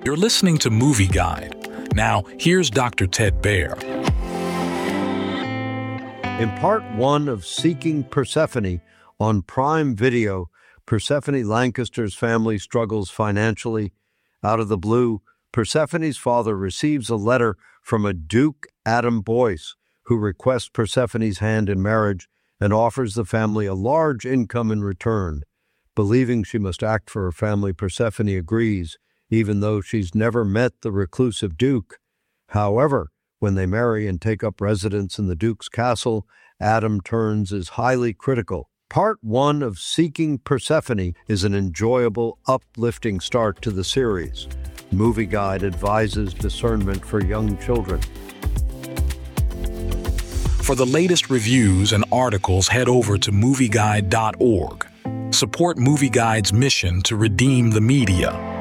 You're listening to Movie Guide. Now, here's Dr. Ted Baer. In part one of Seeking Persephone on Prime Video, Persephone Lancaster's family struggles financially. Out of the blue, Persephone's father receives a letter from a Duke Adam Boyce, who requests Persephone's hand in marriage and offers the family a large income in return. Believing she must act for her family, Persephone agrees, even though she's never met the reclusive Duke. However, when they marry and take up residence in the Duke's castle, Adam turns is highly critical. Part one of Seeking Persephone is an enjoyable, uplifting start to the series. Movie Guide advises discernment for young children. For the latest reviews and articles, head over to movieguide.org. Support Movie Guide's mission to redeem the media.